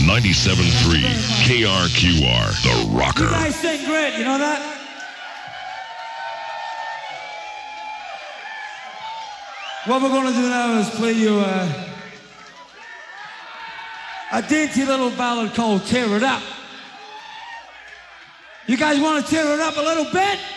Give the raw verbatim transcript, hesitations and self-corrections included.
ninety-seven point three K R Q R, The Rocker. You guys sing great, you know that? What we're going to do now is play you uh, a dainty little ballad called Tear It Up. You guys want to tear it up a little bit?